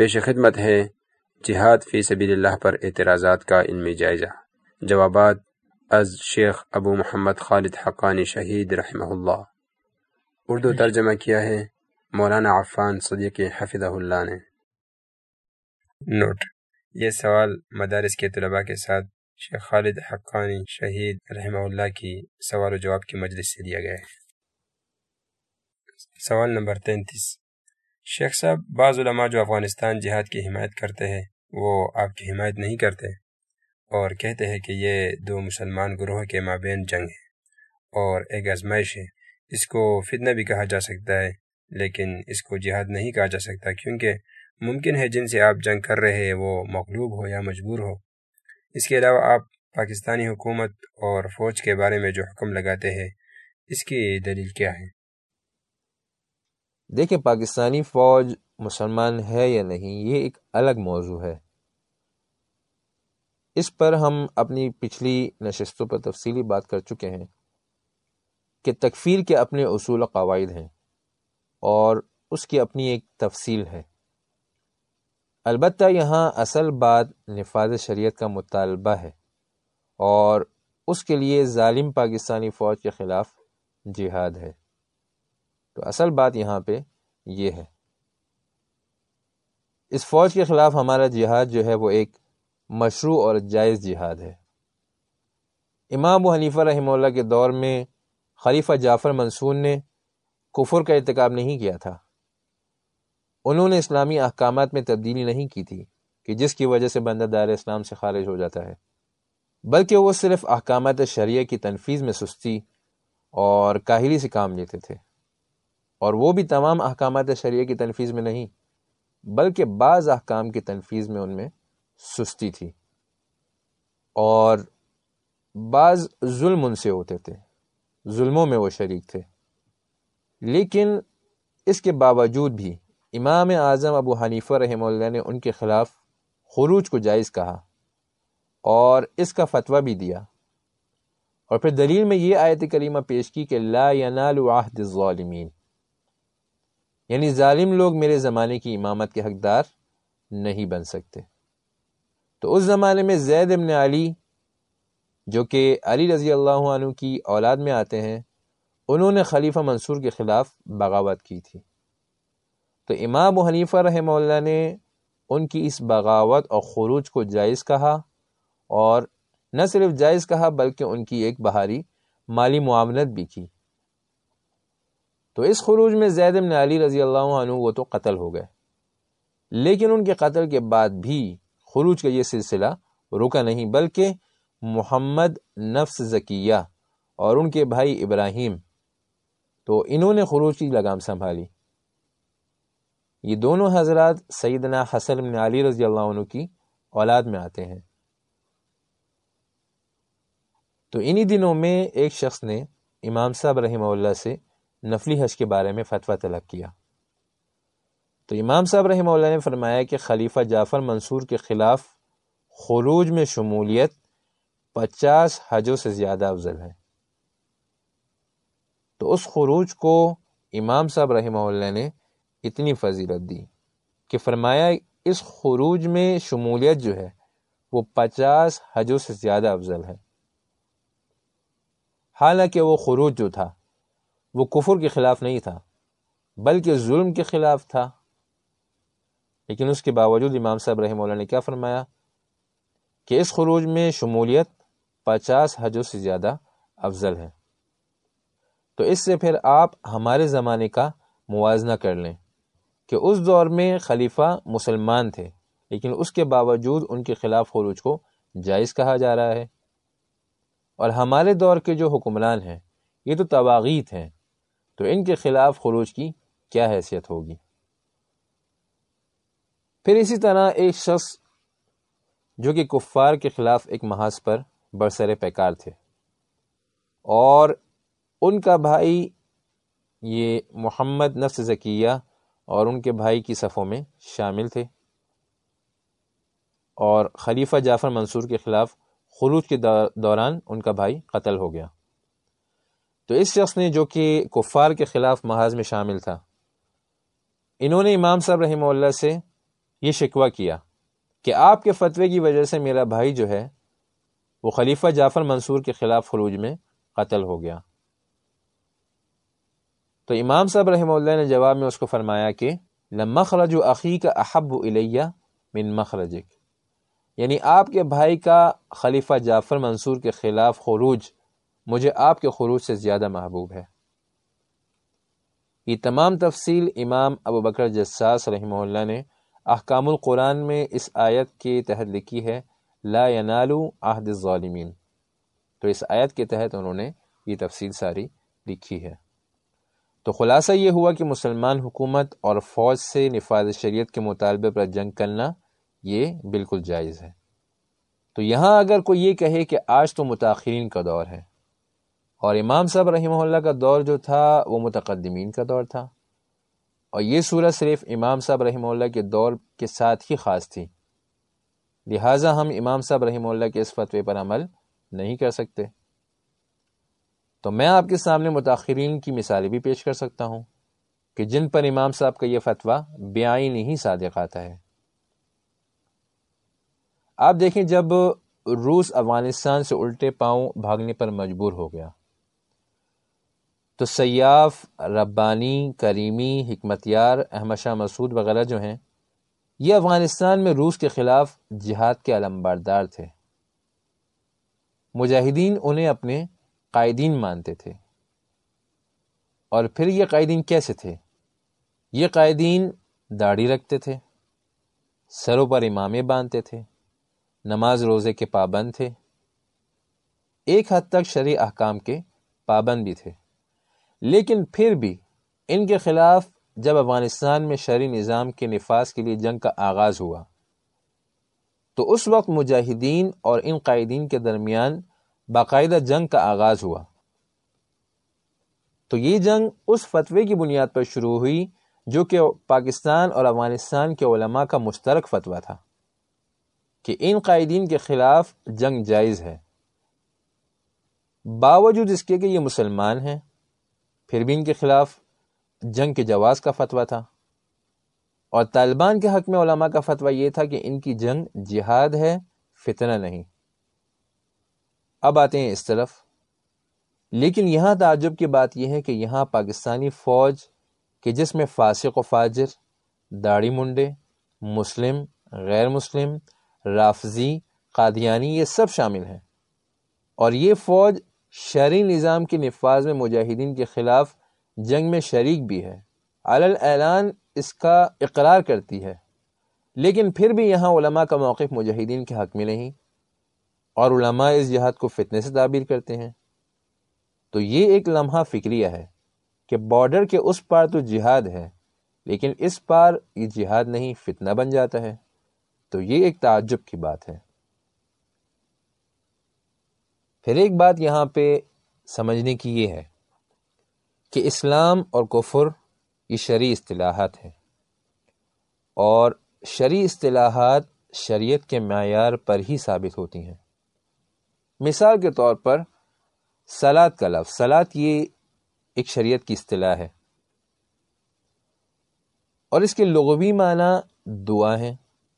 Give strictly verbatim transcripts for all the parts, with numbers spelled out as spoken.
پیش خدمت ہے جہاد فی سبیل اللہ پر اعتراضات کا علمی جائزہ۔ جوابات از شیخ ابو محمد خالد حقانی شہید رحمہ اللہ۔ اردو ترجمہ کیا ہے مولانا عفان صدیقی حفظہ اللہ نے۔ نوٹ: یہ سوال مدارس کے طلباء کے ساتھ شیخ خالد حقانی شہید رحمہ اللہ کی سوال و جواب کی مجلس سے لیا گیا ہے۔ سوال نمبر تینتیس: شیخ صاحب، بعض علماء جو افغانستان جہاد کی حمایت کرتے ہیں وہ آپ کی حمایت نہیں کرتے اور کہتے ہیں کہ یہ دو مسلمان گروہ کے مابین جنگ ہے اور ایک آزمائش ہے۔ اس کو فتنہ بھی کہا جا سکتا ہے لیکن اس کو جہاد نہیں کہا جا سکتا، کیونکہ ممکن ہے جن سے آپ جنگ کر رہے ہیں وہ مغلوب ہو یا مجبور ہو۔ اس کے علاوہ آپ پاکستانی حکومت اور فوج کے بارے میں جو حکم لگاتے ہیں اس کی دلیل کیا ہے؟ دیکھیں، پاکستانی فوج مسلمان ہے یا نہیں یہ ایک الگ موضوع ہے۔ اس پر ہم اپنی پچھلی نشستوں پر تفصیلی بات کر چکے ہیں کہ تکفیر کے اپنے اصول و قواعد ہیں اور اس کی اپنی ایک تفصیل ہے۔ البتہ یہاں اصل بات نفاذ شریعت کا مطالبہ ہے اور اس کے لیے ظالم پاکستانی فوج کے خلاف جہاد ہے۔ تو اصل بات یہاں پہ یہ ہے، اس فوج کے خلاف ہمارا جہاد جو ہے وہ ایک مشروع اور جائز جہاد ہے۔ امام ابو حنیفہ رحمہ اللہ کے دور میں خلیفہ جعفر منصور نے کفر کا ارتکاب نہیں کیا تھا۔ انہوں نے اسلامی احکامات میں تبدیلی نہیں کی تھی کہ جس کی وجہ سے بندہ دائرہ اسلام سے خارج ہو جاتا ہے، بلکہ وہ صرف احکامات شرعیہ کی تنفیذ میں سستی اور کاہلی سے کام لیتے تھے، اور وہ بھی تمام احکامات شرعیہ کی تنفیذ میں نہیں بلکہ بعض احکام کی تنفیذ میں ان میں سستی تھی، اور بعض ظلم ان سے ہوتے تھے، ظلموں میں وہ شریک تھے۔ لیکن اس کے باوجود بھی امام اعظم ابو حنیفہ رحمہ اللہ نے ان کے خلاف خروج کو جائز کہا اور اس کا فتویٰ بھی دیا، اور پھر دلیل میں یہ آیت کریمہ پیش کی کہ لا ینال عہد الظالمین، یعنی ظالم لوگ میرے زمانے کی امامت کے حقدار نہیں بن سکتے۔ تو اس زمانے میں زید بن علی جو کہ علی رضی اللہ عنہ کی اولاد میں آتے ہیں، انہوں نے خلیفہ منصور کے خلاف بغاوت کی تھی۔ تو امام ابو حنیفہ رحمہ اللہ نے ان کی اس بغاوت اور خروج کو جائز کہا، اور نہ صرف جائز کہا بلکہ ان کی ایک بہاری مالی معاونت بھی کی۔ تو اس خروج میں زید بن علی رضی اللہ عنہ وہ تو قتل ہو گئے، لیکن ان کے قتل کے بعد بھی خروج کا یہ سلسلہ رکا نہیں، بلکہ محمد نفس زکیہ اور ان کے بھائی ابراہیم، تو انہوں نے خروج کی لگام سنبھالی۔ یہ دونوں حضرات سیدنا حسن بن علی رضی اللہ عنہ کی اولاد میں آتے ہیں۔ تو انہی دنوں میں ایک شخص نے امام صاحب رحمہ اللہ سے نفلی حج کے بارے میں فتویٰ طلب کیا۔ تو امام صاحب رحمہ اللہ نے فرمایا کہ خلیفہ جعفر منصور کے خلاف خروج میں شمولیت پچاس حجوں سے زیادہ افضل ہے۔ تو اس خروج کو امام صاحب رحمہ اللہ نے اتنی فضیلت دی کہ فرمایا اس خروج میں شمولیت جو ہے وہ پچاس حجوں سے زیادہ افضل ہے۔ حالانکہ وہ خروج جو تھا وہ کفر کے خلاف نہیں تھا بلکہ ظلم کے خلاف تھا، لیکن اس کے باوجود امام صاحب رحمہ اللہ نے کیا فرمایا کہ اس خروج میں شمولیت پچاس حجوں سے زیادہ افضل ہے۔ تو اس سے پھر آپ ہمارے زمانے کا موازنہ کر لیں کہ اس دور میں خلیفہ مسلمان تھے لیکن اس کے باوجود ان کے خلاف خروج کو جائز کہا جا رہا ہے، اور ہمارے دور کے جو حکمران ہیں یہ تو طواغیت ہیں، تو ان کے خلاف خروج کی کیا حیثیت ہوگی؟ پھر اسی طرح ایک شخص جو کہ کفار کے خلاف ایک محاذ پر برسر پیکار تھے، اور ان کا بھائی یہ محمد نفس زکیہ اور ان کے بھائی کی صفوں میں شامل تھے، اور خلیفہ جعفر منصور کے خلاف خروج کے دوران ان کا بھائی قتل ہو گیا۔ تو اس شخص نے جو کہ کفار کے خلاف محاذ میں شامل تھا، انہوں نے امام صاحب رحمہ اللہ سے یہ شکوہ کیا کہ آپ کے فتوے کی وجہ سے میرا بھائی جو ہے وہ خلیفہ جعفر منصور کے خلاف خروج میں قتل ہو گیا۔ تو امام صاحب رحمہ اللہ نے جواب میں اس کو فرمایا کہ لَمَخْرَجُ أَخِيكَ أَحَبُّ إِلَيَّ مِن مَخْرَجِكَ، یعنی آپ کے بھائی کا خلیفہ جعفر منصور کے خلاف خروج مجھے آپ کے خروج سے زیادہ محبوب ہے۔ یہ تمام تفصیل امام ابو بکر جساس رحمہ اللہ نے احکام القرآن میں اس آیت کے تحت لکھی ہے، لا ینال عہد الظالمین۔ تو اس آیت کے تحت انہوں نے یہ تفصیل ساری لکھی ہے۔ تو خلاصہ یہ ہوا کہ مسلمان حکومت اور فوج سے نفاذ شریعت کے مطالبے پر جنگ کرنا یہ بالکل جائز ہے۔ تو یہاں اگر کوئی یہ کہے کہ آج تو متاخرین کا دور ہے اور امام صاحب رحمہ اللہ کا دور جو تھا وہ متقدمین کا دور تھا، اور یہ صورت صرف امام صاحب رحمہ اللہ کے دور کے ساتھ ہی خاص تھی، لہٰذا ہم امام صاحب رحمہ اللہ کے اس فتوے پر عمل نہیں کر سکتے، تو میں آپ کے سامنے متاخرین کی مثالیں بھی پیش کر سکتا ہوں کہ جن پر امام صاحب کا یہ فتویٰ بعین ہی صادق آتا ہے۔ آپ دیکھیں، جب روس افغانستان سے الٹے پاؤں بھاگنے پر مجبور ہو گیا تو سیاف، ربانی، کریمی، حکمتیار، احمد شاہ مسعود وغیرہ جو ہیں یہ افغانستان میں روس کے خلاف جہاد کے علمبردار تھے۔ مجاہدین انہیں اپنے قائدین مانتے تھے، اور پھر یہ قائدین کیسے تھے؟ یہ قائدین داڑھی رکھتے تھے، سروں پر امامے باندھتے تھے، نماز روزے کے پابند تھے، ایک حد تک شرعی احکام کے پابند بھی تھے، لیکن پھر بھی ان کے خلاف جب افغانستان میں شرعی نظام کے نفاذ کے لیے جنگ کا آغاز ہوا تو اس وقت مجاہدین اور ان قائدین کے درمیان باقاعدہ جنگ کا آغاز ہوا۔ تو یہ جنگ اس فتوے کی بنیاد پر شروع ہوئی جو کہ پاکستان اور افغانستان کے علماء کا مشترک فتویٰ تھا کہ ان قائدین کے خلاف جنگ جائز ہے، باوجود اس کے کہ یہ مسلمان ہیں پھر بھی ان کے خلاف جنگ کے جواز کا فتویٰ تھا، اور طالبان کے حق میں علماء کا فتویٰ یہ تھا کہ ان کی جنگ جہاد ہے، فتنہ نہیں۔ اب آتے ہیں اس طرف، لیکن یہاں تعجب کی بات یہ ہے کہ یہاں پاکستانی فوج کہ جس میں فاسق و فاجر، داڑھی منڈے، مسلم، غیر مسلم، رافضی، قادیانی، یہ سب شامل ہیں، اور یہ فوج شرعی نظام کے نفاذ میں مجاہدین کے خلاف جنگ میں شریک بھی ہے، علی الاعلان اس کا اقرار کرتی ہے، لیکن پھر بھی یہاں علماء کا موقف مجاہدین کے حق میں نہیں، اور علماء اس جہاد کو فتنے سے تعبیر کرتے ہیں۔ تو یہ ایک لمحہ فکریہ ہے کہ بارڈر کے اس پار تو جہاد ہے، لیکن اس پار یہ جہاد نہیں، فتنہ بن جاتا ہے۔ تو یہ ایک تعجب کی بات ہے۔ پھر ایک بات یہاں پہ سمجھنے کی یہ ہے کہ اسلام اور کفر یہ شرعی اصطلاحات ہیں، اور شرعی اصطلاحات شریعت کے معیار پر ہی ثابت ہوتی ہیں۔ مثال کے طور پر صلاۃ کا لفظ، صلاۃ یہ ایک شریعت کی اصطلاح ہے، اور اس کے لغوی معنی دعا ہے،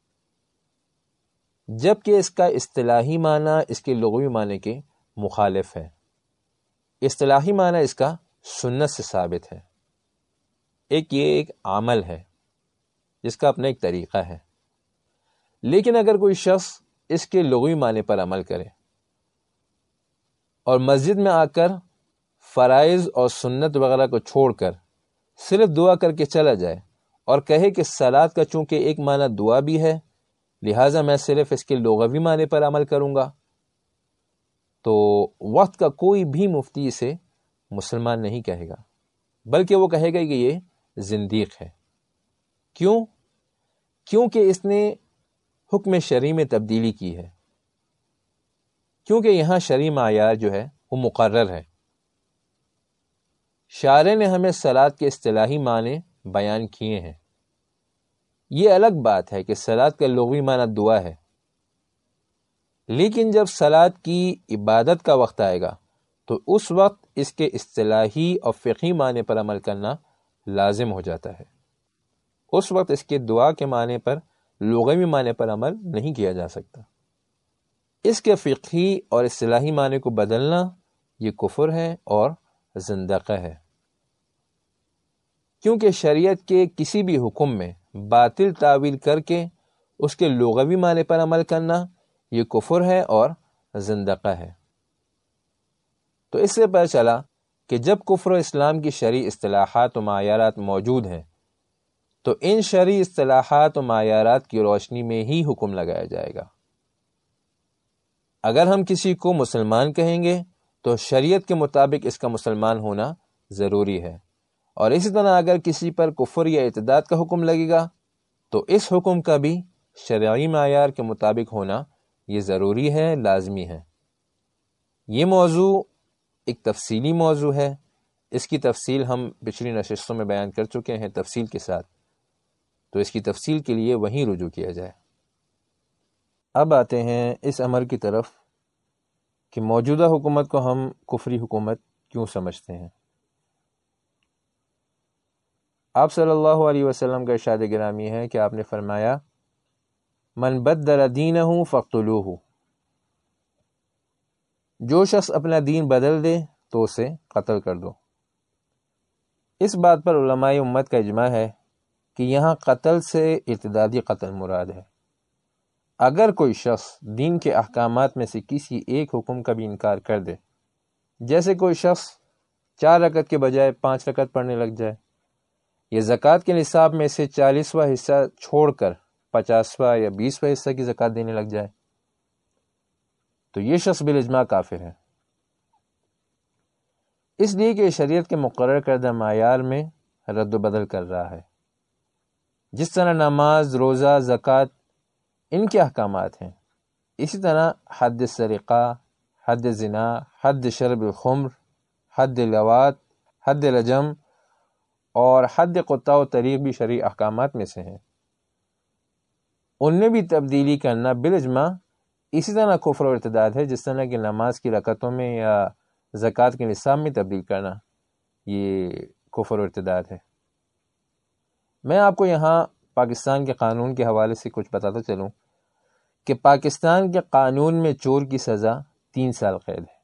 جبکہ اس کا اصطلاحی معنی اس کے لغوی معنی کے مخالف ہے۔ اصطلاحی معنی اس کا سنت سے ثابت ہے، ایک یہ ایک عمل ہے جس کا اپنا ایک طریقہ ہے، لیکن اگر کوئی شخص اس کے لغوی معنی پر عمل کرے اور مسجد میں آ کر فرائض اور سنت وغیرہ کو چھوڑ کر صرف دعا کر کے چلا جائے اور کہے کہ صلاۃ کا چونکہ ایک معنی دعا بھی ہے لہٰذا میں صرف اس کے لغوی معنی پر عمل کروں گا، تو وقت کا کوئی بھی مفتی اسے مسلمان نہیں کہے گا، بلکہ وہ کہے گا کہ یہ زندیق ہے۔ کیوں؟ کیونکہ اس نے حکم شرعی میں تبدیلی کی ہے، کیونکہ یہاں شرعی معیار جو ہے وہ مقرر ہے۔ شارع نے ہمیں صلاۃ کے اصطلاحی معنی بیان کیے ہیں، یہ الگ بات ہے کہ صلاۃ کا لغوی معنی دعا ہے، لیکن جب صلاۃ کی عبادت کا وقت آئے گا تو اس وقت اس کے اصطلاحی اور فقہی معنی پر عمل کرنا لازم ہو جاتا ہے، اس وقت اس کے دعا کے معنی پر لغوی معنی پر عمل نہیں کیا جا سکتا۔ اس کے فقہی اور اصطلاحی معنی کو بدلنا یہ کفر ہے اور زندقہ ہے، کیونکہ شریعت کے کسی بھی حکم میں باطل تعویل کر کے اس کے لغوی معنی پر عمل کرنا یہ کفر ہے اور زندقہ ہے۔ تو اس سے پتہ چلا کہ جب کفر و اسلام کی شرعی اصطلاحات و معیارات موجود ہیں تو ان شرعی اصطلاحات و معیارات کی روشنی میں ہی حکم لگایا جائے گا۔ اگر ہم کسی کو مسلمان کہیں گے تو شریعت کے مطابق اس کا مسلمان ہونا ضروری ہے، اور اسی طرح اگر کسی پر کفر یا ارتداد کا حکم لگے گا تو اس حکم کا بھی شرعی معیار کے مطابق ہونا یہ ضروری ہے، لازمی ہے۔ یہ موضوع ایک تفصیلی موضوع ہے، اس کی تفصیل ہم پچھلی نشستوں میں بیان کر چکے ہیں تفصیل کے ساتھ، تو اس کی تفصیل کے لیے وہیں رجوع کیا جائے۔ اب آتے ہیں اس امر کی طرف کہ موجودہ حکومت کو ہم کفری حکومت کیوں سمجھتے ہیں۔ آپ صلی اللہ علیہ وسلم کا ارشاد گرامی ہے کہ آپ نے فرمایا، من بدل دینہ فاقتلوہ، جو شخص اپنا دین بدل دے تو اسے قتل کر دو۔ اس بات پر علماء امت کا اجماع ہے کہ یہاں قتل سے ارتدادی قتل مراد ہے۔ اگر کوئی شخص دین کے احکامات میں سے کسی ایک حکم کا بھی انکار کر دے، جیسے کوئی شخص چار رکعت کے بجائے پانچ رکعت پڑھنے لگ جائے، یا زکوٰۃ کے نصاب میں سے چالیسواں حصہ چھوڑ کر پچاسواں یا بیسواں حصہ کی زکوٰۃ دینے لگ جائے، تو یہ شخص بالاجماع کافر ہے، اس لیے کہ شریعت کے مقرر کردہ معیار میں رد و بدل کر رہا ہے۔ جس طرح نماز، روزہ، زکوٰۃ ان کے احکامات ہیں، اسی طرح حد سرقہ، حد زنا، حد شرب الخمر، حد لواط، حد رجم اور حد قطع و طریق بھی شرعی احکامات میں سے ہیں۔ ان میں بھی تبدیلی کرنا بالاجماع اسی طرح کفر و ارتداد ہے، جس طرح کہ نماز کی رکعتوں میں یا زکوٰۃ کے نصاب میں تبدیل کرنا یہ کفر و ارتداد ہے۔ میں آپ کو یہاں پاکستان کے قانون کے حوالے سے کچھ بتاتا چلوں کہ پاکستان کے قانون میں چور کی سزا تین سال قید ہے۔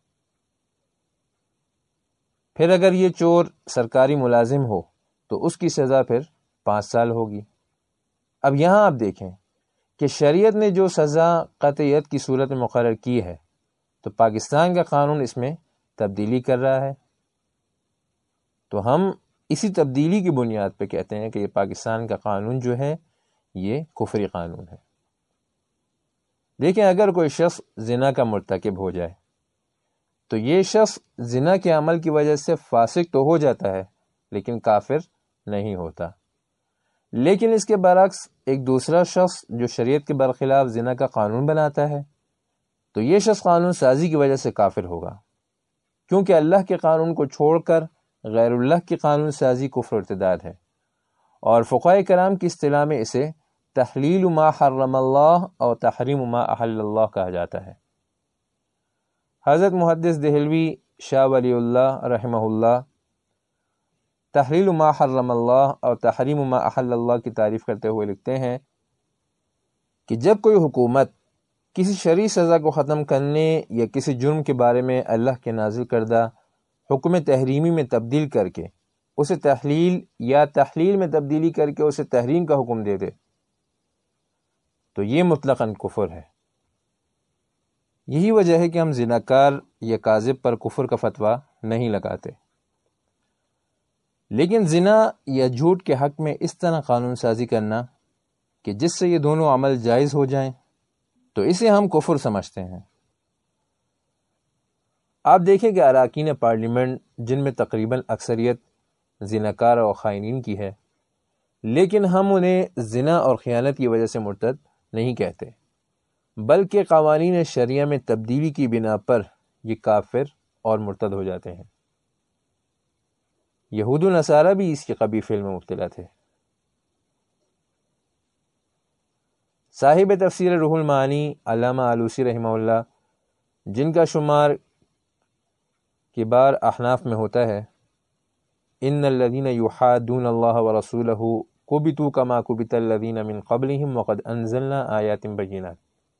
پھر اگر یہ چور سرکاری ملازم ہو تو اس کی سزا پھر پانچ سال ہوگی۔ اب یہاں آپ دیکھیں کہ شریعت نے جو سزا قطعیت کی صورت میں مقرر کی ہے تو پاکستان کا قانون اس میں تبدیلی کر رہا ہے، تو ہم اسی تبدیلی کی بنیاد پہ کہتے ہیں کہ یہ پاکستان کا قانون جو ہے یہ کفری قانون ہے۔ دیکھیں، اگر کوئی شخص زنا کا مرتکب ہو جائے تو یہ شخص زنا کے عمل کی وجہ سے فاسق تو ہو جاتا ہے لیکن کافر نہیں ہوتا۔ لیکن اس کے برعکس ایک دوسرا شخص جو شریعت کے برخلاف زنا کا قانون بناتا ہے تو یہ شخص قانون سازی کی وجہ سے کافر ہوگا، کیونکہ اللہ کے قانون کو چھوڑ کر غیر اللہ کی قانون سازی کفر و ارتداد ہے، اور فقہاء کرام کی اصطلاح میں اسے تحلیل ما حرم اللہ اور تحریم ما احل اللہ کہا جاتا ہے۔ حضرت محدث دہلوی شاہ ولی اللہ رحمہ اللہ تحلیل ما حرم اللہ اور تحریم ما احل اللہ کی تعریف کرتے ہوئے لکھتے ہیں کہ جب کوئی حکومت کسی شرعی سزا کو ختم کرنے یا کسی جرم کے بارے میں اللہ کے نازل کردہ حکم تحریمی میں تبدیل کر کے اسے تحلیل یا تحلیل میں تبدیلی کر کے اسے تحریم کا حکم دے دے تو یہ مطلقاً کفر ہے۔ یہی وجہ ہے کہ ہم زناکار یا کاذب پر کفر کا فتویٰ نہیں لگاتے، لیکن زنا یا جھوٹ کے حق میں اس طرح قانون سازی کرنا کہ جس سے یہ دونوں عمل جائز ہو جائیں تو اسے ہم کفر سمجھتے ہیں۔ آپ دیکھیں کہ اراکین پارلیمنٹ جن میں تقریباً اکثریت زناکار اور خائنین کی ہے، لیکن ہم انہیں زنا اور خیانت کی وجہ سے مرتد نہیں کہتے، بلکہ قوانین شریعہ میں تبدیلی کی بنا پر یہ کافر اور مرتد ہو جاتے ہیں۔ یہود و نصارہ بھی اس کے قبیح فعل میں مبتلا تھے۔ صاحب تفسیر روح المعانی علامہ آلوسی رحمہ اللہ، جن کا شمار کبار احناف میں ہوتا ہے، ان الذین یحادون اللہ ورسولہ کبتوا کما کبت الذین من قبلہم وقد انزلنا آیات بینات۔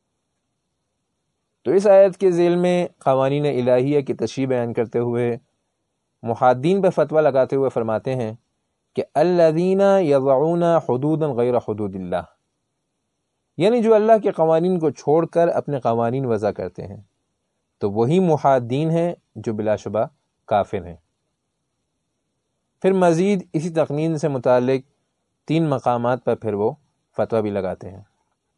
تو اس آیت کے ذیل میں قوانین الہیہ کی تشریح بیان کرتے ہوئے محادثین پر فتویٰ لگاتے ہوئے فرماتے ہیں کہ الذین یضعون حدودا غیر حدود اللہ، یعنی جو اللہ کے قوانین کو چھوڑ کر اپنے قوانین وضع کرتے ہیں تو وہی محادثین ہیں جو بلا شبہ کافر ہیں۔ پھر مزید اسی تقنین سے متعلق تین مقامات پر پھر وہ فتویٰ بھی لگاتے ہیں،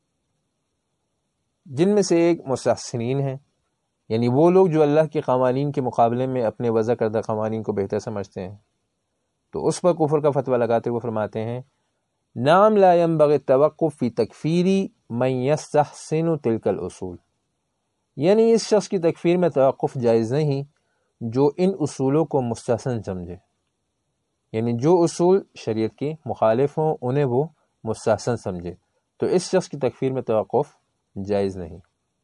جن میں سے ایک مستحسنین ہیں، یعنی وہ لوگ جو اللہ کے قوانین کے مقابلے میں اپنے وضع کردہ قوانین کو بہتر سمجھتے ہیں، تو اس پر کفر کا فتویٰ لگاتے ہوئے فرماتے ہیں نعم لا ينبغي التوقف فی تکفیر من یستحسن تلک الاصول، یعنی اس شخص کی تکفیر میں توقف جائز نہیں جو ان اصولوں کو مستحسن سمجھے، یعنی جو اصول شریعت کے مخالف ہوں انہیں وہ مستحسن سمجھے، تو اس شخص کی تکفیر میں توقف جائز نہیں۔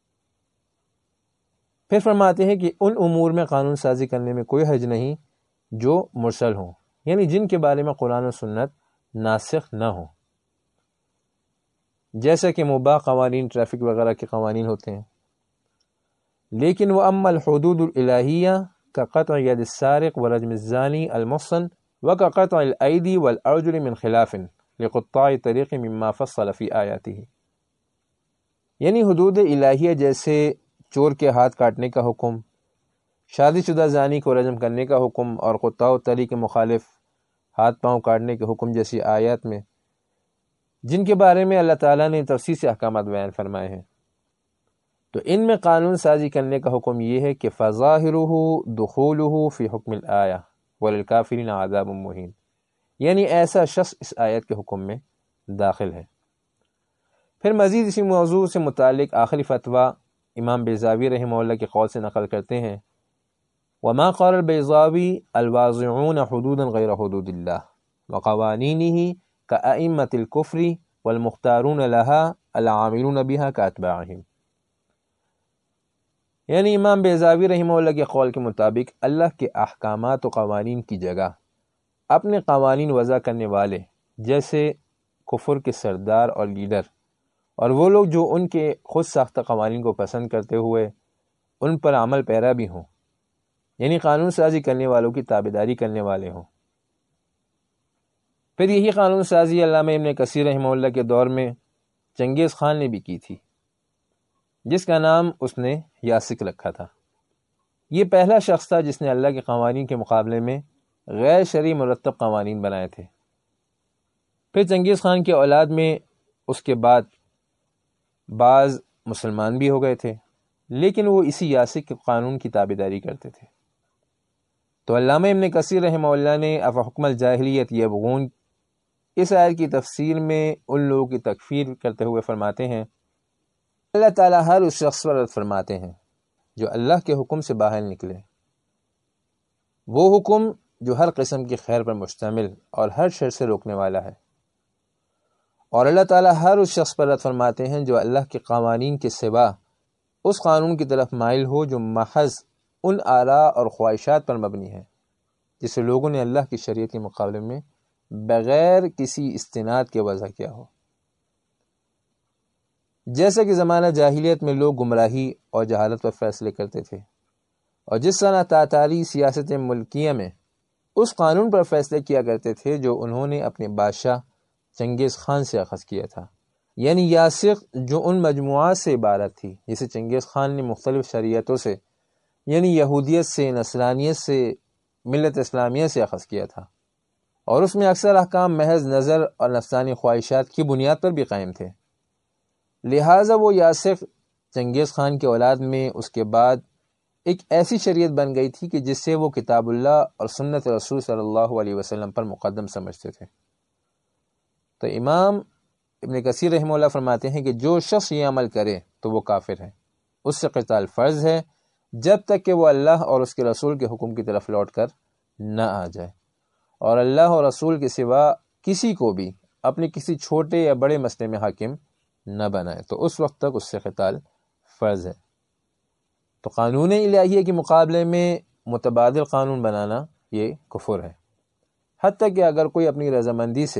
پھر فرماتے ہیں کہ ان امور میں قانون سازی کرنے میں کوئی حرج نہیں جو مرسل ہوں، یعنی جن کے بارے میں قرآن و سنت ناسخ نہ ہوں، جیسا کہ مباح قوانین، ٹریفک وغیرہ کے قوانین ہوتے ہیں۔ لیکن وہ اما الحدود الالہیہ کا قطع ید السارق ورجم الزانی المحصن وکا قطع الایدی والارجل من خلاف لقطاع طریق مما فصل فی آیاتہ، یعنی حدود الہیہ جیسے چور کے ہاتھ کاٹنے کا حکم، شادی شدہ زانی کو رجم کرنے کا حکم اور قطاع الطریق کے مخالف ہاتھ پاؤں کاٹنے کے حکم جیسی آیات میں، جن کے بارے میں اللہ تعالیٰ نے تفصیل سے احکامات بیان فرمائے ہیں، تو ان میں قانون سازی کرنے کا حکم یہ ہے کہ فظاہرہ دخولہ فی حکم الآیہ وللکافرین عذاب مہین، یعنی ایسا شخص اس آیت کے حکم میں داخل ہے۔ پھر مزید اسی موضوع سے متعلق آخری فتویٰ امام بیضاوی رحمہ اللہ کے قول سے نقل کرتے ہیں وما قال البیضاوی الواضعون حدودا غیر حدود اللہ وقوانینہ کأئمة الکفر والمختارون لها العاملون بها کاتباعہم، یعنی امام بیضاوی رحمہ اللہ کے قول کے مطابق اللہ کے احکامات و قوانین کی جگہ اپنے قوانین وضع کرنے والے جیسے کفر کے سردار اور لیڈر، اور وہ لوگ جو ان کے خود ساختہ قوانین کو پسند کرتے ہوئے ان پر عمل پیرا بھی ہوں، یعنی قانون سازی کرنے والوں کی تابعداری کرنے والے ہوں۔ پھر یہی قانون سازی علامہ ابن کثیر رحمہ اللہ کے دور میں چنگیز خان نے بھی کی تھی، جس کا نام اس نے یاسک رکھا تھا۔ یہ پہلا شخص تھا جس نے اللہ کے قوانین کے مقابلے میں غیر شرعی مرتب قوانین بنائے تھے۔ پھر چنگیز خان کی اولاد میں اس کے بعد بعض مسلمان بھی ہو گئے تھے، لیکن وہ اسی یاسک کے قانون کی تابعداری کرتے تھے۔ تو علامہ ابن کثیر رحمہ اللہ نے افحکم الجاہلیت یبغون اس آیت کی تفسیر میں ان لوگوں کی تکفیر کرتے ہوئے فرماتے ہیں اللہ تعالیٰ ہر اس شخص پر رد فرماتے ہیں جو اللہ کے حکم سے باہر نکلے، وہ حکم جو ہر قسم کی خیر پر مشتمل اور ہر شر سے روکنے والا ہے، اور اللہ تعالیٰ ہر اس شخص پر رد فرماتے ہیں جو اللہ کے قوانین کے سوا اس قانون کی طرف مائل ہو جو محض ان آراء اور خواہشات پر مبنی ہے جسے لوگوں نے اللہ کی شریعت کے مقابلے میں بغیر کسی استناد کے وضع کیا ہو۔ جیسا کہ زمانہ جاہلیت میں لوگ گمراہی اور جہالت پر فیصلے کرتے تھے، اور جس طرح تاتاری سیاست ملکیہ میں اس قانون پر فیصلے کیا کرتے تھے جو انہوں نے اپنے بادشاہ چنگیز خان سے اخذ کیا تھا، یعنی یاسق جو ان مجموعات سے عبارت تھی جسے چنگیز خان نے مختلف شریعتوں سے، یعنی یہودیت سے، نصرانیت سے، ملت اسلامیہ سے اخذ کیا تھا، اور اس میں اکثر احکام محض نظر اور نفسانی خواہشات کی بنیاد پر بھی قائم تھے۔ لہٰذا وہ یاسق چنگیز خان کے اولاد میں اس کے بعد ایک ایسی شریعت بن گئی تھی کہ جس سے وہ کتاب اللہ اور سنت رسول صلی اللہ علیہ وسلم پر مقدم سمجھتے تھے۔ تو امام ابن کثیر رحمہ اللہ فرماتے ہیں کہ جو شخص یہ عمل کرے تو وہ کافر ہے، اس سے قتال فرض ہے جب تک کہ وہ اللہ اور اس کے رسول کے حکم کی طرف لوٹ کر نہ آ جائے، اور اللہ اور رسول کے سوا کسی کو بھی اپنے کسی چھوٹے یا بڑے مسئلے میں حاکم نہ بنائے، تو اس وقت تک اس سے قتال فرض ہے۔ تو قانون الہیہ کے مقابلے میں متبادل قانون بنانا یہ کفر ہے، حتیٰ کہ اگر کوئی اپنی رضامندی سے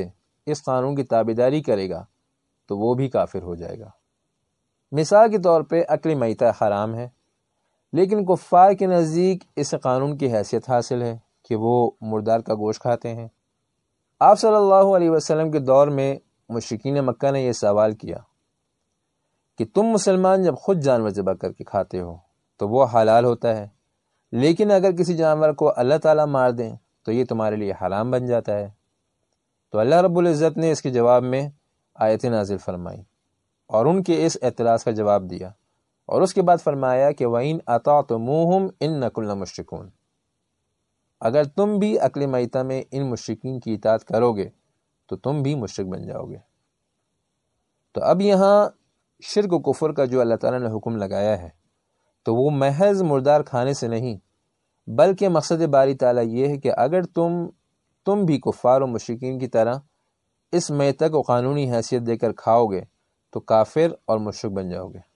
اس قانون کی تابعداری کرے گا تو وہ بھی کافر ہو جائے گا۔ مثال کے طور پہ اکل میتہ حرام ہے، لیکن کفار کے نزدیک اس قانون کی حیثیت حاصل ہے کہ وہ مردار کا گوشت کھاتے ہیں۔ آپ صلی اللہ علیہ وسلم کے دور میں مشرکین مکہ نے یہ سوال کیا کہ تم مسلمان جب خود جانور ذبح کر کے کھاتے ہو تو وہ حلال ہوتا ہے، لیکن اگر کسی جانور کو اللہ تعالیٰ مار دیں تو یہ تمہارے لیے حرام بن جاتا ہے۔ تو اللہ رب العزت نے اس کے جواب میں آیتیں نازل فرمائی اور ان کے اس اعتراض کا جواب دیا، اور اس کے بعد فرمایا کہ وَإِنْ أَطَعْتُمُوهُمْ إِنَّكُمْ لَمُشْرِكُونَ، اگر تم بھی عقل میتہ میں ان مشرکین کی اطاعت کرو گے تو تم بھی مشرک بن جاؤ گے۔ تو اب یہاں شرک و کفر کا جو اللہ تعالیٰ نے حکم لگایا ہے تو وہ محض مردار کھانے سے نہیں، بلکہ مقصد باری تعالیٰ یہ ہے کہ اگر تم تم بھی کفار و مشرکین کی طرح اس میتہ کو قانونی حیثیت دے کر کھاؤ گے تو کافر اور مشرک بن جاؤ گے۔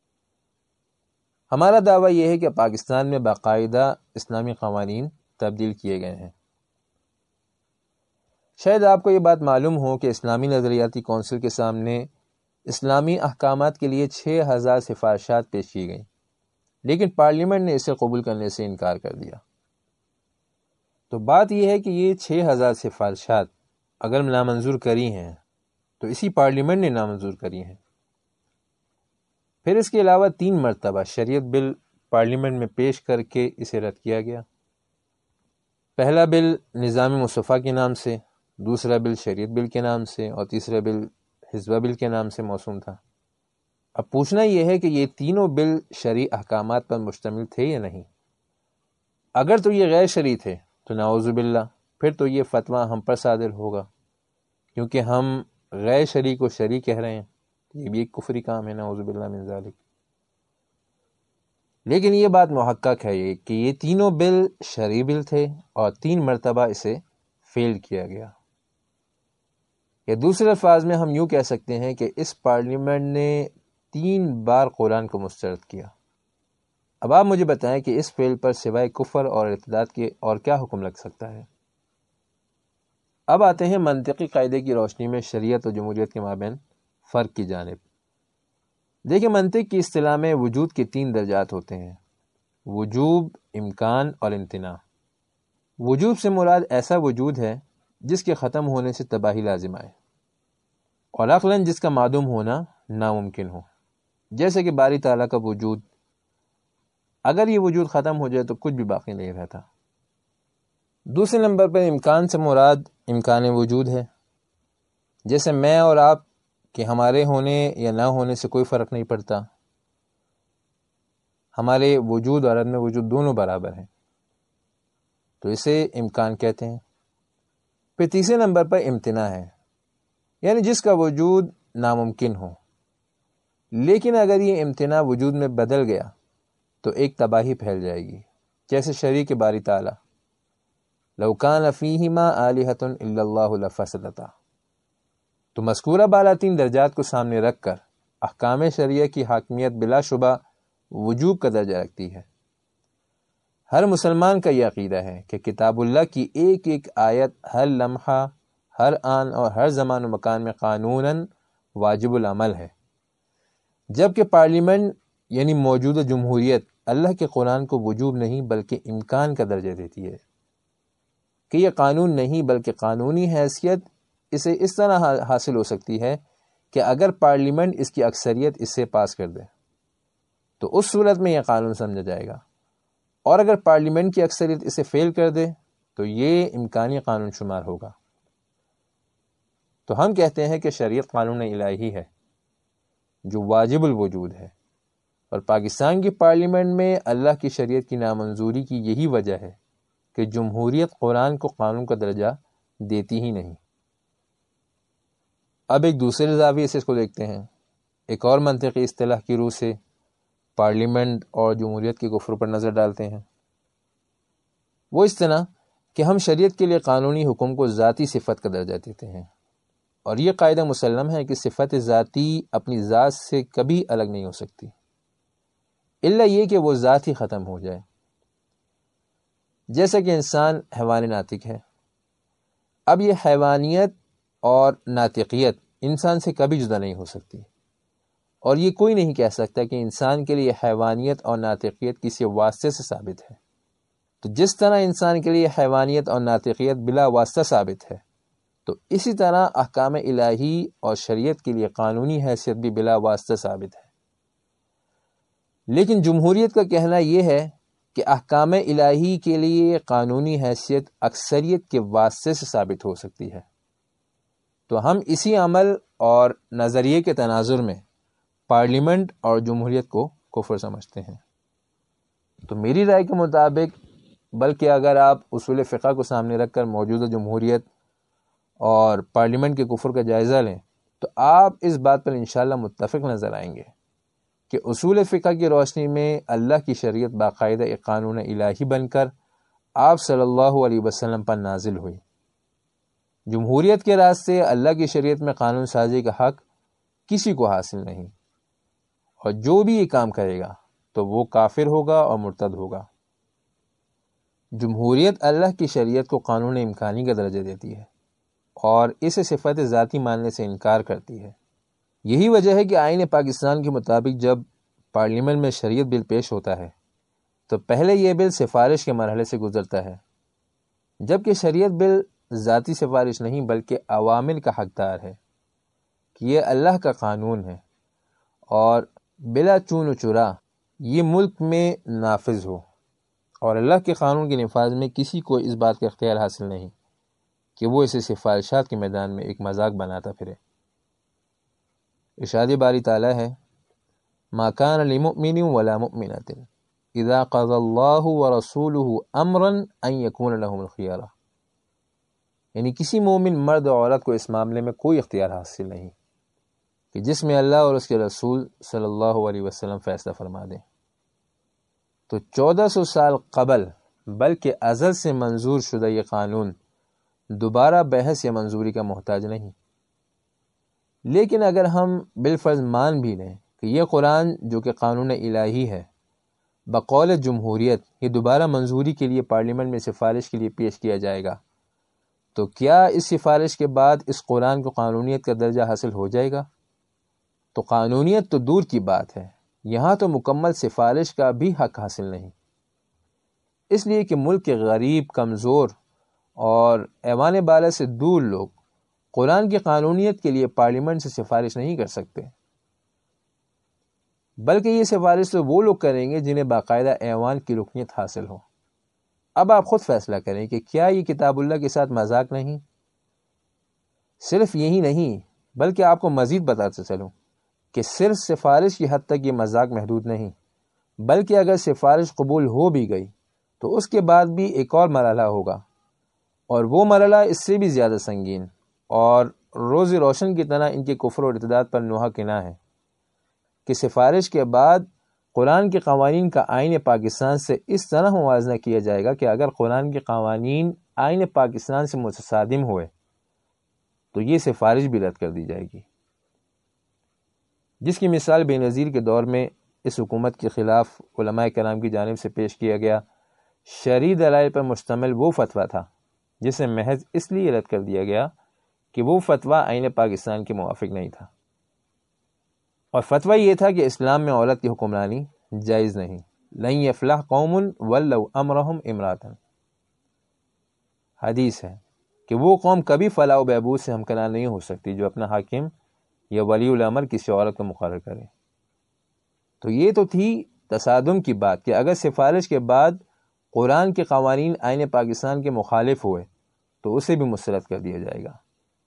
ہمارا دعویٰ یہ ہے کہ پاکستان میں باقاعدہ اسلامی قوانین تبدیل کیے گئے ہیں۔ شاید آپ کو یہ بات معلوم ہو کہ اسلامی نظریاتی کونسل کے سامنے اسلامی احکامات کے لیے چھ ہزار سفارشات پیش کی گئیں، لیکن پارلیمنٹ نے اسے قبول کرنے سے انکار کر دیا۔ تو بات یہ ہے کہ یہ چھ ہزار سفارشات اگر نامنظور کری ہیں تو اسی پارلیمنٹ نے نامنظور کری ہیں۔ پھر اس کے علاوہ تین مرتبہ شریعت بل پارلیمنٹ میں پیش کر کے اسے رد کیا گیا۔ پہلا بل نظام مصطفیٰ کے نام سے، دوسرا بل شریعت بل کے نام سے، اور تیسرا بل حزبہ بل کے نام سے موسوم تھا۔ اب پوچھنا یہ ہے کہ یہ تینوں بل شرعی احکامات پر مشتمل تھے یا نہیں؟ اگر تو یہ غیر شرعی تھے تو نعوذ باللہ، پھر تو یہ فتویٰ ہم پر صادر ہوگا، کیونکہ ہم غیر شرعی کو شرعی کہہ رہے ہیں، یہ بھی ایک کفری کام ہے، نعوذ باللہ من ذالک۔ لیکن یہ بات محقق ہے یہ کہ یہ تینوں بل شرعی بل تھے اور تین مرتبہ اسے فیل کیا گیا۔ یا دوسرے الفاظ میں ہم یوں کہہ سکتے ہیں کہ اس پارلیمنٹ نے تین بار قرآن کو مسترد کیا۔ اب آپ مجھے بتائیں کہ اس فعل پر سوائے کفر اور ارتداد کے اور کیا حکم لگ سکتا ہے؟ اب آتے ہیں منطقی قاعدے کی روشنی میں شریعت اور جمہوریت کے مابین فرق کی جانب۔ دیکھیں، منطق کی اصطلاح میں وجود کے تین درجات ہوتے ہیں: وجوب، امکان اور امتناع۔ وجوب سے مراد ایسا وجود ہے جس کے ختم ہونے سے تباہی لازم آئے، اور عقلاً جس کا معدوم ہونا ناممکن ہو، جیسے کہ باری تعالیٰ کا وجود۔ اگر یہ وجود ختم ہو جائے تو کچھ بھی باقی نہیں رہتا۔ دوسرے نمبر پر امکان سے مراد امکان وجود ہے، جیسے میں اور آپ کہ ہمارے ہونے یا نہ ہونے سے کوئی فرق نہیں پڑتا، ہمارے وجود اور عدم وجود دونوں برابر ہیں، تو اسے امکان کہتے ہیں۔ پھر تیسرے نمبر پر امتناع ہے، یعنی جس کا وجود ناممکن ہو، لیکن اگر یہ امتناع وجود میں بدل گیا تو ایک تباہی پھیل جائے گی، جیسے شریک باری تعالیٰ لو کان فیہما آلہۃ الا اللہ لفسدتا۔ تو مذکورہ بالا تین درجات کو سامنے رکھ کر احکام شریعہ کی حاکمیت بلا شبہ وجوب کا درجہ رکھتی ہے۔ ہر مسلمان کا یہ عقیدہ ہے کہ کتاب اللہ کی ایک ایک آیت ہر لمحہ، ہر آن اور ہر زمان و مکان میں قانوناً واجب العمل ہے، جبکہ پارلیمنٹ یعنی موجودہ جمہوریت اللہ کے قرآن کو وجوب نہیں بلکہ امکان کا درجہ دیتی ہے کہ یہ قانون نہیں بلکہ قانونی حیثیت اسے اس طرح حاصل ہو سکتی ہے کہ اگر پارلیمنٹ اس کی اکثریت اس سے پاس کر دے تو اس صورت میں یہ قانون سمجھا جائے گا، اور اگر پارلیمنٹ کی اکثریت اسے فیل کر دے تو یہ امکانی قانون شمار ہوگا۔ تو ہم کہتے ہیں کہ شریعت قانون الہی ہے جو واجب الوجود ہے، اور پاکستان کی پارلیمنٹ میں اللہ کی شریعت کی نامنظوری کی یہی وجہ ہے کہ جمہوریت قرآن کو قانون کا درجہ دیتی ہی نہیں۔ اب ایک دوسرے زاویے سے اس کو دیکھتے ہیں، ایک اور منطقی اصطلاح کی روح سے پارلیمنٹ اور جمہوریت کے کفر پر نظر ڈالتے ہیں۔ وہ اس طرح کہ ہم شریعت کے لیے قانونی حکم کو ذاتی صفت کا درجہ دیتے ہیں، اور یہ قاعدہ مسلم ہے کہ صفت ذاتی اپنی ذات سے کبھی الگ نہیں ہو سکتی، الا یہ کہ وہ ذات ہی ختم ہو جائے۔ جیسا کہ انسان حیوان ناطق ہے، اب یہ حیوانیت اور ناطقیت انسان سے کبھی جدا نہیں ہو سکتی، اور یہ کوئی نہیں کہہ سکتا کہ انسان کے لیے حیوانیت اور ناطقیت کسی واسطے سے ثابت ہے۔ تو جس طرح انسان کے لیے حیوانیت اور ناطقیت بلا واسطہ ثابت ہے، تو اسی طرح احکام الہی اور شریعت کے لیے قانونی حیثیت بھی بلا واسطہ ثابت ہے۔ لیکن جمہوریت کا کہنا یہ ہے کہ احکام الہی کے لیے قانونی حیثیت اکثریت کے واسطے سے ثابت ہو سکتی ہے۔ تو ہم اسی عمل اور نظریے کے تناظر میں پارلیمنٹ اور جمہوریت کو کفر سمجھتے ہیں۔ تو میری رائے کے مطابق، بلکہ اگر آپ اصول فقہ کو سامنے رکھ کر موجودہ جمہوریت اور پارلیمنٹ کے کفر کا جائزہ لیں، تو آپ اس بات پر انشاءاللہ متفق نظر آئیں گے کہ اصول فقہ کی روشنی میں اللہ کی شریعت باقاعدہ ایک قانون الہی بن کر آپ صلی اللہ علیہ وسلم پر نازل ہوئی۔ جمہوریت کے راستے اللہ کی شریعت میں قانون سازی کا حق کسی کو حاصل نہیں، اور جو بھی یہ کام کرے گا تو وہ کافر ہوگا اور مرتد ہوگا۔ جمہوریت اللہ کی شریعت کو قانون امکانی کا درجہ دیتی ہے اور اسے صفت ذاتی ماننے سے انکار کرتی ہے۔ یہی وجہ ہے کہ آئین پاکستان کے مطابق جب پارلیمنٹ میں شریعت بل پیش ہوتا ہے تو پہلے یہ بل سفارش کے مرحلے سے گزرتا ہے، جبکہ شریعت بل ذاتی سفارش نہیں بلکہ عوامل کا حقدار ہے کہ یہ اللہ کا قانون ہے اور بلا چون و چرا یہ ملک میں نافذ ہو، اور اللہ کے قانون کے نفاذ میں کسی کو اس بات کا اختیار حاصل نہیں کہ وہ اسے سفارشات کے میدان میں ایک مذاق بناتا پھرے۔ ارشاد باری تعالیٰ ہے، ما کان لمؤمن ولا مؤمنۃ اذا قضى اللہ ورسولہ امرا ان یکون لهم الخیارہ، یعنی کسی مومن مرد اور عورت کو اس معاملے میں کوئی اختیار حاصل نہیں کہ جس میں اللہ اور اس کے رسول صلی اللہ علیہ وسلم فیصلہ فرما دیں۔ تو چودہ سو سال قبل بلکہ ازل سے منظور شدہ یہ قانون دوبارہ بحث یا منظوری کا محتاج نہیں۔ لیکن اگر ہم بالفرض مان بھی لیں کہ یہ قرآن جو کہ قانون الہی ہے بقول جمہوریت یہ دوبارہ منظوری کے لیے پارلیمنٹ میں سفارش کے لیے پیش کیا جائے گا، تو کیا اس سفارش کے بعد اس قرآن کو قانونیت کا درجہ حاصل ہو جائے گا؟ تو قانونیت تو دور کی بات ہے، یہاں تو مکمل سفارش کا بھی حق حاصل نہیں، اس لیے کہ ملک کے غریب، کمزور اور ایوان بالا سے دور لوگ قرآن کی قانونیت کے لیے پارلیمنٹ سے سفارش نہیں کر سکتے، بلکہ یہ سفارش تو وہ لوگ کریں گے جنہیں باقاعدہ ایوان کی رکنیت حاصل ہو۔ اب آپ خود فیصلہ کریں کہ کیا یہ کتاب اللہ کے ساتھ مذاق نہیں؟ صرف یہی نہیں بلکہ آپ کو مزید بتاتے چلوں کہ صرف سفارش کی حد تک یہ مذاق محدود نہیں، بلکہ اگر سفارش قبول ہو بھی گئی تو اس کے بعد بھی ایک اور مرحلہ ہوگا، اور وہ مرحلہ اس سے بھی زیادہ سنگین اور روز روشن کی طرح ان کے کفر و ارتداد پر نوحہ کناں ہے کہ سفارش کے بعد قرآن کے قوانین کا آئین پاکستان سے اس طرح موازنہ کیا جائے گا کہ اگر قرآن کے قوانین آئین پاکستان سے متصادم ہوئے تو یہ سفارش بھی رد کر دی جائے گی، جس کی مثال بے نظیر کے دور میں اس حکومت کے خلاف علماء کرام کی جانب سے پیش کیا گیا شرعی دلائل پر مشتمل وہ فتویٰ تھا جسے محض اس لیے رد کر دیا گیا کہ وہ فتویٰ آئین پاکستان کے موافق نہیں تھا، اور فتویٰ یہ تھا کہ اسلام میں عورت کی حکمرانی جائز نہیں، لن یفلح قوم ولوا امرهم امراتا، حدیث ہے کہ وہ قوم کبھی فلاح و بہبود سے ہمکنار نہیں ہو سکتی جو اپنا حاکم یا ولی الامر کسی عورت کو مقرر کرے۔ تو یہ تو تھی تصادم کی بات کہ اگر سفارش کے بعد قرآن کے قوانین آئین پاکستان کے مخالف ہوئے تو اسے بھی مسترد کر دیا جائے گا۔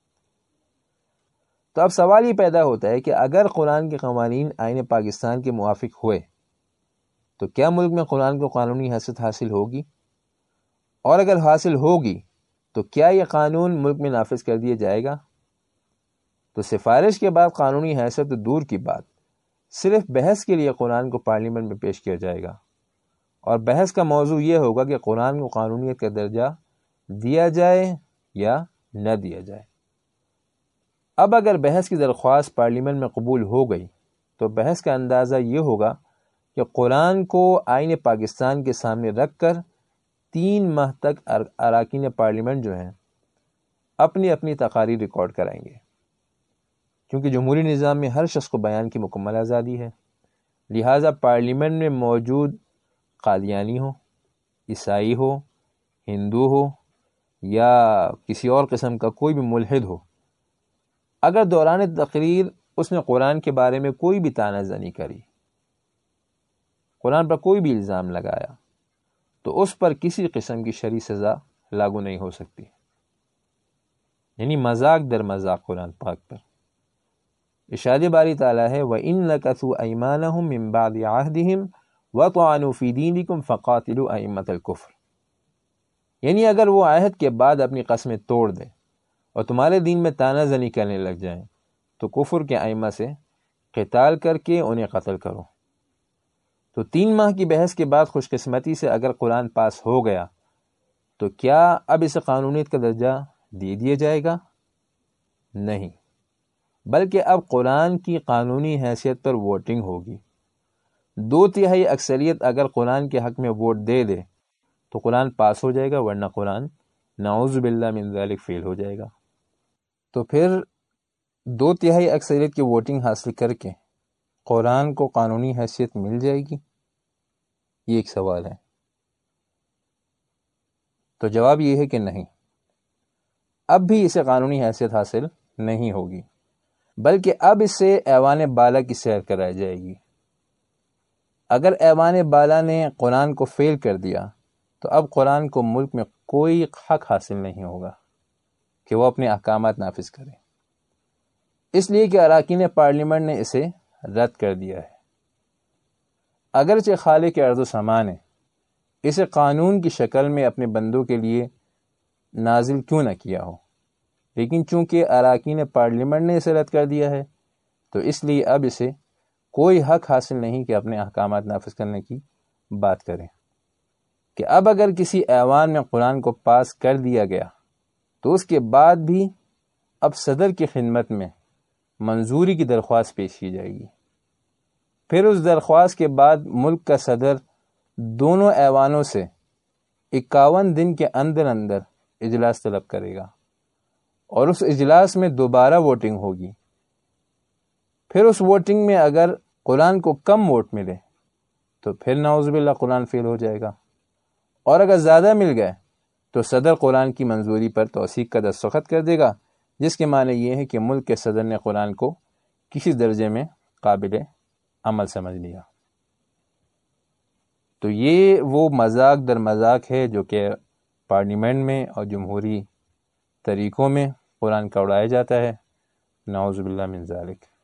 تو اب سوال یہ پیدا ہوتا ہے کہ اگر قرآن کے قوانین آئین پاکستان کے موافق ہوئے تو کیا ملک میں قرآن کو قانونی حیثیت حاصل ہوگی؟ اور اگر حاصل ہوگی تو کیا یہ قانون ملک میں نافذ کر دیا جائے گا؟ تو سفارش کے بعد قانونی حیثیت دور کی بات، صرف بحث کے لیے قرآن کو پارلیمنٹ میں پیش کیا جائے گا، اور بحث کا موضوع یہ ہوگا کہ قرآن کو قانونیت کا درجہ دیا جائے یا نہ دیا جائے۔ اب اگر بحث کی درخواست پارلیمنٹ میں قبول ہو گئی تو بحث کا اندازہ یہ ہوگا کہ قرآن کو آئین پاکستان کے سامنے رکھ کر تین ماہ تک اراکین پارلیمنٹ جو ہیں اپنی اپنی تقاریر ریکارڈ کرائیں گے، کیونکہ جمہوری نظام میں ہر شخص کو بیان کی مکمل آزادی ہے، لہٰذا پارلیمنٹ میں موجود قادیانی ہو، عیسائی ہو، ہندو ہو یا کسی اور قسم کا کوئی بھی ملحد ہو، اگر دوران تقریر اس نے قرآن کے بارے میں کوئی بھی طعنہ زنی کری، قرآن پر کوئی بھی الزام لگایا، تو اس پر کسی قسم کی شرعی سزا لاگو نہیں ہو سکتی، یعنی مذاق در مذاق قرآن پاک پر۔ ارشاد باری تعالیٰ ہے وَإِن نَكَثُوا أَيْمَانَهُم مِّن بَعْدِ عَهْدِهِمْ وَطَعَنُوا فِي دِينِكُمْ فَقَاتِلُوا أَئِمَّةَ الْكُفْرِ، یعنی اگر وہ عہد کے بعد اپنی قسمیں توڑ دیں اور تمہارے دین میں طعنہ زنی کرنے لگ جائیں تو کفر کے ائمہ سے قتال کر کے انہیں قتل کرو۔ تو تین ماہ کی بحث کے بعد خوش قسمتی سے اگر قرآن پاس ہو گیا تو کیا اب اسے قانونیت کا درجہ دے دیا جائے گا؟ نہیں، بلکہ اب قرآن کی قانونی حیثیت پر ووٹنگ ہوگی۔ دو تہائی اکثریت اگر قرآن کے حق میں ووٹ دے دے تو قرآن پاس ہو جائے گا، ورنہ قرآن نعوذ باللہ من ذالک فیل ہو جائے گا۔ تو پھر دو تہائی اکثریت کی ووٹنگ حاصل کر کے قرآن کو قانونی حیثیت مل جائے گی؟ یہ ایک سوال ہے۔ تو جواب یہ ہے کہ نہیں، اب بھی اسے قانونی حیثیت حاصل نہیں ہوگی، بلکہ اب اس سے ایوان بالا کی سیر کرائی جائے گی۔ اگر ایوان بالا نے قرآن کو فیل کر دیا تو اب قرآن کو ملک میں کوئی حق حاصل نہیں ہوگا کہ وہ اپنے احکامات نافذ کرے، اس لیے کہ اراکین پارلیمنٹ نے اسے رد کر دیا ہے۔ اگرچہ خالق ارض و سما نے اسے قانون کی شکل میں اپنے بندوں کے لیے نازل کیوں نہ کیا ہو، لیکن چونکہ اراکین پارلیمنٹ نے اسے رد کر دیا ہے تو اس لیے اب اسے کوئی حق حاصل نہیں کہ اپنے احکامات نافذ کرنے کی بات کریں، کہ اب اگر کسی ایوان میں قرآن کو پاس کر دیا گیا تو اس کے بعد بھی اب صدر کی خدمت میں منظوری کی درخواست پیش کی جائے گی، پھر اس درخواست کے بعد ملک کا صدر دونوں ایوانوں سے اکاون دن کے اندر اندر اجلاس طلب کرے گا اور اس اجلاس میں دوبارہ ووٹنگ ہوگی۔ پھر اس ووٹنگ میں اگر قرآن کو کم ووٹ ملے تو پھر نعوذ باللہ قرآن فیل ہو جائے گا، اور اگر زیادہ مل گئے تو صدر قرآن کی منظوری پر توثیق کا دستخط کر دے گا، جس کے معنی یہ ہے کہ ملک کے صدر نے قرآن کو کسی درجے میں قابل عمل سمجھ لیا۔ تو یہ وہ مذاق در مذاق ہے جو کہ پارلیمنٹ میں اور جمہوری طریقوں میں قرآن کا اڑایا جاتا ہے، نعوذ باللہ من ذالک۔